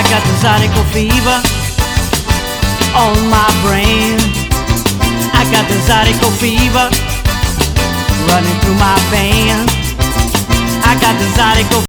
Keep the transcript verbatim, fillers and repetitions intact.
got the zydeco fever on my brain. I got the zydeco fever running through my veins. I got the zydeco